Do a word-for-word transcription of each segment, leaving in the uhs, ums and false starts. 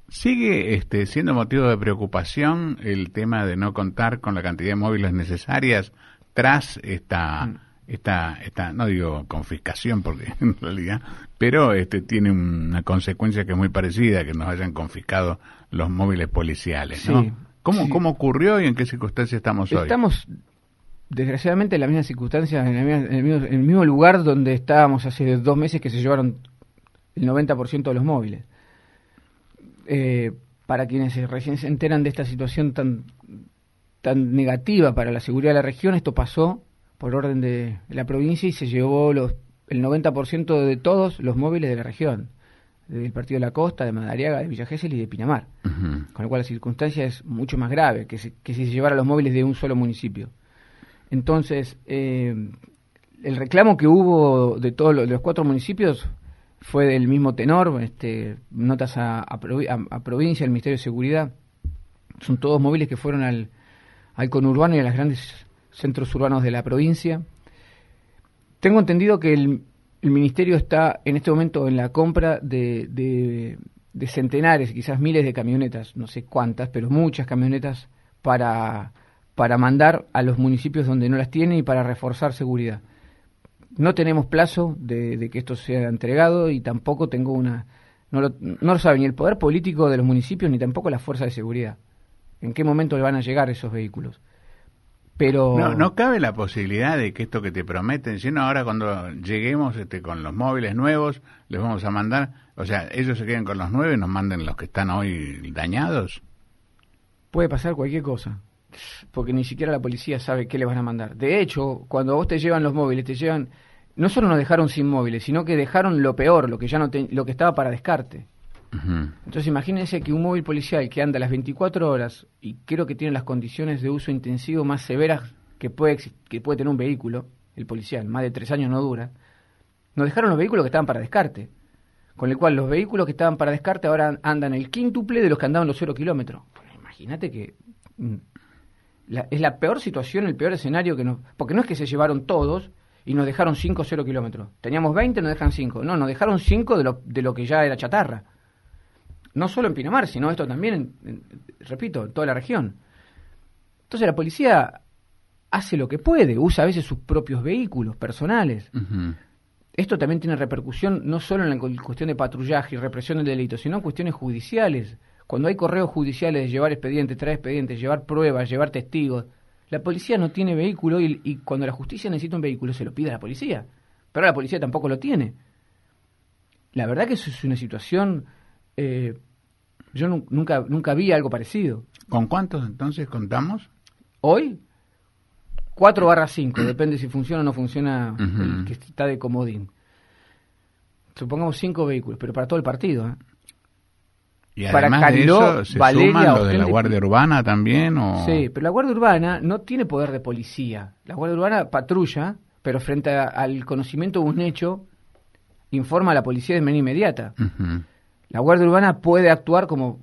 ¿Sigue este, siendo motivo de preocupación el tema de no contar con la cantidad de móviles necesarias tras esta, mm. esta, esta no digo confiscación porque en realidad, pero este tiene una consecuencia que es muy parecida, que nos hayan confiscado los móviles policiales, ¿no? Sí, ¿Cómo, sí. ¿Cómo ocurrió y en qué circunstancias estamos hoy? Estamos, desgraciadamente, en las mismas circunstancias, en, la misma, en, el mismo, en el mismo lugar donde estábamos hace dos meses que se llevaron el noventa por ciento de los móviles. Eh, para quienes recién se enteran de esta situación tan tan negativa para la seguridad de la región, esto pasó por orden de la provincia y se llevó los el noventa por ciento de todos los móviles de la región, del Partido de la Costa, de Madariaga, de Villa Gesell y de Pinamar. Uh-huh. Con lo cual la circunstancia es mucho más grave que, se, que si se llevara los móviles de un solo municipio. Entonces, eh, el reclamo que hubo de todos los, de los cuatro municipios fue del mismo tenor, este, notas a, a, a, a provincia, al Ministerio de Seguridad. Son todos móviles que fueron al, al conurbano y a los grandes centros urbanos de la provincia. Tengo entendido que el, el Ministerio está en este momento en la compra de, de, de centenares, quizás miles de camionetas, no sé cuántas, pero muchas camionetas para, para mandar a los municipios donde no las tienen y para reforzar seguridad. No tenemos plazo de, de que esto sea entregado y tampoco tengo una... No lo, no lo sabe ni el poder político de los municipios ni tampoco la fuerza de seguridad. ¿En qué momento le van a llegar esos vehículos? Pero... No, no cabe la posibilidad de que esto que te prometen, sino ahora cuando lleguemos este, con los móviles nuevos, les vamos a mandar... O sea, ellos se queden con los nueve y nos manden los que están hoy dañados. Puede pasar cualquier cosa, porque ni siquiera la policía sabe qué le van a mandar. De hecho, cuando vos te llevan los móviles, te llevan... No solo nos dejaron sin móviles, sino que dejaron lo peor, lo que ya no te, lo que estaba para descarte. Uh-huh. Entonces imagínense que un móvil policial que anda las veinticuatro horas y creo que tiene las condiciones de uso intensivo más severas que puede que puede tener un vehículo, el policial, más de tres años no dura, nos dejaron los vehículos que estaban para descarte. Con el cual los vehículos que estaban para descarte ahora andan el quíntuple de los que andaban los cero kilómetros. Bueno, imagínate que... La, es la peor situación, el peor escenario que nos... Porque no es que se llevaron todos y nos dejaron cinco o cero kilómetros. Teníamos veinte, nos dejan cinco. No, nos dejaron cinco de lo, de lo que ya era chatarra. No solo en Pinamar, sino esto también, en, en, repito, en toda la región. Entonces la policía hace lo que puede, usa a veces sus propios vehículos personales. Uh-huh. Esto también tiene repercusión no solo en la cuestión de patrullaje y represión del delito, sino en cuestiones judiciales. Cuando hay correos judiciales de llevar expedientes, traer expedientes, llevar pruebas, llevar testigos, la policía no tiene vehículo y, y cuando la justicia necesita un vehículo se lo pide a la policía. Pero la policía tampoco lo tiene. La verdad que eso es una situación... Eh, yo nu- nunca nunca vi algo parecido. ¿Con cuántos entonces contamos? Hoy, cuatro barra cinco, depende si funciona o no funciona uh-huh. el que está de comodín. Supongamos cinco vehículos, pero para todo el partido, ¿eh? Y además para Caliló, de eso, ¿se Valeria, suman los de la Guardia Urbana también? O... Sí, pero la Guardia Urbana no tiene poder de policía. La Guardia Urbana patrulla, pero frente a, al conocimiento de un hecho, informa a la policía de manera inmediata. Uh-huh. La Guardia Urbana puede actuar como,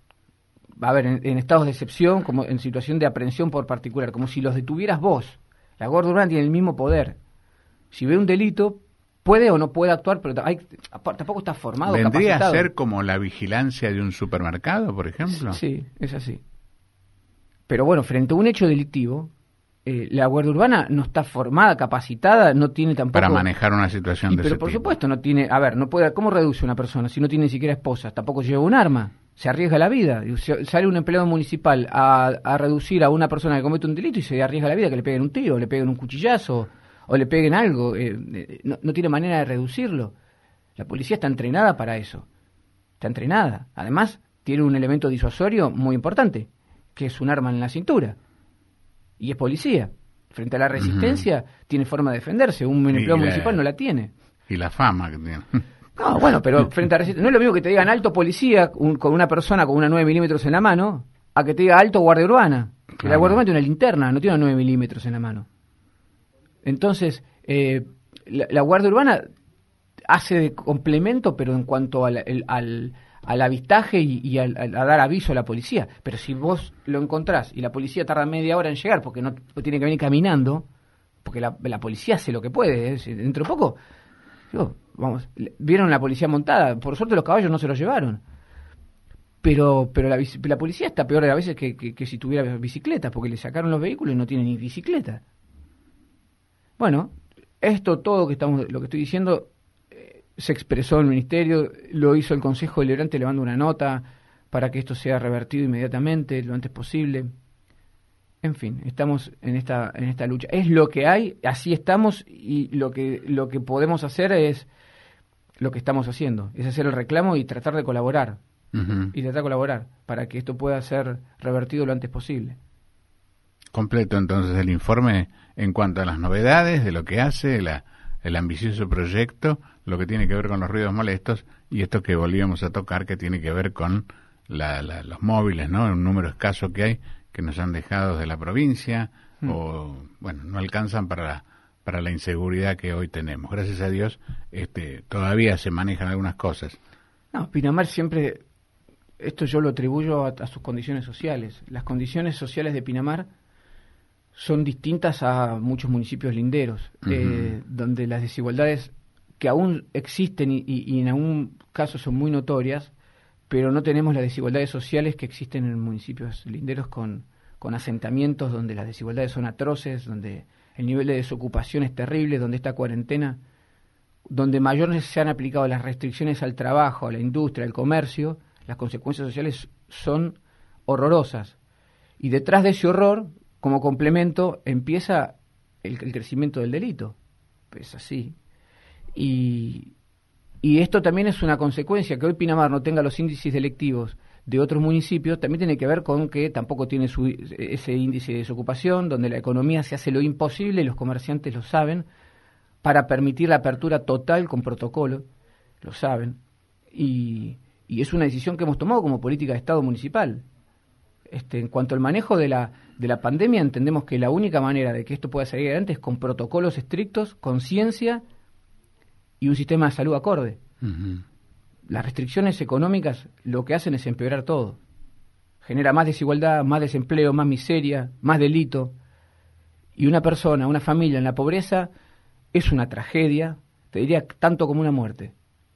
a ver, en, en estados de excepción, como en situación de aprehensión por particular, como si los detuvieras vos. La Guardia Urbana tiene el mismo poder. Si ve un delito... Puede o no puede actuar, pero hay, tampoco está formado, ¿Vendría capacitado. a ser como la vigilancia de un supermercado, por ejemplo? Sí, es así. Pero bueno, frente a un hecho delictivo, eh, la Guardia Urbana no está formada, capacitada, no tiene tampoco... Para manejar una situación y, de pero ese por tipo. supuesto, no tiene... A ver, no puede, ¿cómo reduce una persona si no tiene ni siquiera esposa? Tampoco lleva un arma, se arriesga la vida. Sale un empleado municipal a, a reducir a una persona que comete un delito y se arriesga la vida, que le peguen un tiro, le peguen un cuchillazo... o le peguen algo, eh, eh, no, no tiene manera de reducirlo. La policía está entrenada para eso, está entrenada. Además, tiene un elemento disuasorio muy importante, que es un arma en la cintura, y es policía. Frente a la resistencia, uh-huh. tiene forma de defenderse, un empleado la, municipal no la tiene. Y la fama que tiene. No, bueno, pero frente a la resistencia, no es lo mismo que te digan alto policía un, con una persona con una nueve milímetros en la mano, a que te diga alto guardia urbana. Claro. La guardia urbana tiene una linterna, no tiene una nueve milímetros en la mano. Entonces, eh, la, la Guardia Urbana hace de complemento, pero en cuanto al, el, al, al avistaje y, y al, al, a dar aviso a la policía. Pero si vos lo encontrás y la policía tarda media hora en llegar porque no tiene que venir caminando, porque la, la policía hace lo que puede, ¿eh? Dentro de poco, digo, vamos, vieron la policía montada, por suerte los caballos no se los llevaron. pero pero la, la policía está peor a veces que, que, que si tuviera bicicletas, porque le sacaron los vehículos y no tiene ni bicicleta. Bueno, esto todo que estamos, lo que estoy diciendo, eh, se expresó en el ministerio, lo hizo el Consejo Deliberante, le mando una nota para que esto sea revertido inmediatamente, lo antes posible. En fin, estamos en esta en esta lucha. Es lo que hay, así estamos, y lo que lo que podemos hacer es lo que estamos haciendo, es hacer el reclamo y tratar de colaborar. Uh-huh. Y tratar de colaborar para que esto pueda ser revertido lo antes posible. Completo entonces el informe en cuanto a las novedades de lo que hace la, el ambicioso proyecto, lo que tiene que ver con los ruidos molestos y esto que volvíamos a tocar que tiene que ver con la, la, los móviles, ¿no? Un número escaso que hay que nos han dejado de la provincia mm. o, bueno, no alcanzan para la, para la inseguridad que hoy tenemos. Gracias a Dios este, todavía se manejan algunas cosas. No, Pinamar siempre, esto yo lo atribuyo a, a sus condiciones sociales. Las condiciones sociales de Pinamar son distintas a muchos municipios linderos, uh-huh. eh, donde las desigualdades que aún existen y, y, y en algún caso son muy notorias, pero no tenemos las desigualdades sociales que existen en municipios linderos con, con asentamientos donde las desigualdades son atroces, donde el nivel de desocupación es terrible, donde esta cuarentena, donde mayores se han aplicado las restricciones al trabajo, a la industria, al comercio, las consecuencias sociales son horrorosas. Y detrás de ese horror, como complemento, empieza el, el crecimiento del delito. Es así. Y, y esto también es una consecuencia, que hoy Pinamar no tenga los índices delictivos de otros municipios, también tiene que ver con que tampoco tiene su, ese índice de desocupación, donde la economía se hace lo imposible, y los comerciantes lo saben, para permitir la apertura total con protocolo, lo saben, y, y es una decisión que hemos tomado como política de Estado municipal. Este, en cuanto al manejo de la, de la pandemia, entendemos que la única manera de que esto pueda salir adelante es con protocolos estrictos, con ciencia y un sistema de salud acorde. Uh-huh. Las restricciones económicas lo que hacen es empeorar todo. Genera más desigualdad, más desempleo, más miseria, más delito. Y una persona, una familia en la pobreza es una tragedia, te diría tanto como una muerte.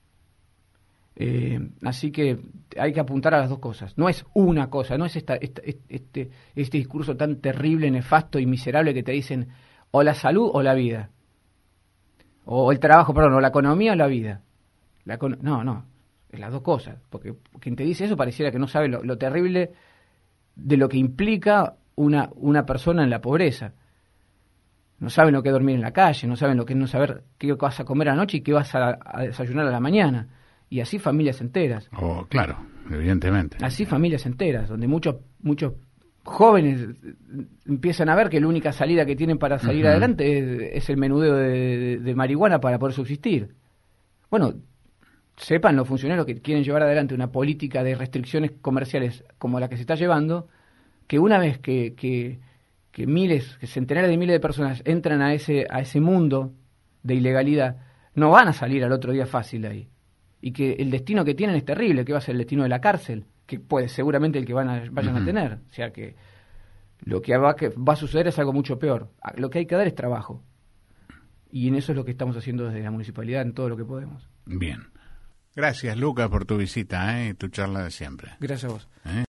Eh, así que hay que apuntar a las dos cosas. No es una cosa, no es esta, esta, este, este discurso tan terrible, nefasto y miserable que te dicen o la salud o la vida, o el trabajo, perdón, o la economía o la vida. La, no, no, es las dos cosas, porque quien te dice eso pareciera que no sabe lo, lo terrible de lo que implica una, una persona en la pobreza. No saben lo que es dormir en la calle, no saben lo que es no saber qué vas a comer anoche y qué vas a, a desayunar a la mañana. Y así familias enteras. Oh, claro, evidentemente. Así familias enteras, donde muchos muchos jóvenes empiezan a ver que la única salida que tienen para salir uh-huh. adelante es, es el menudeo de, de, de marihuana para poder subsistir. Bueno, sepan los funcionarios que quieren llevar adelante una política de restricciones comerciales como la que se está llevando, que una vez que, que, que miles, que centenares de miles de personas entran a ese, a ese mundo de ilegalidad, no van a salir al otro día fácil ahí. Y que el destino que tienen es terrible, que va a ser el destino de la cárcel, que puede seguramente el que van a, vayan uh-huh. a tener. O sea que lo que va, que va a suceder es algo mucho peor. Lo que hay que dar es trabajo. Y en eso es lo que estamos haciendo desde la municipalidad, en todo lo que podemos. Bien. Gracias, Lucas, por tu visita, ¿eh? Y tu charla de siempre. Gracias a vos. ¿Eh?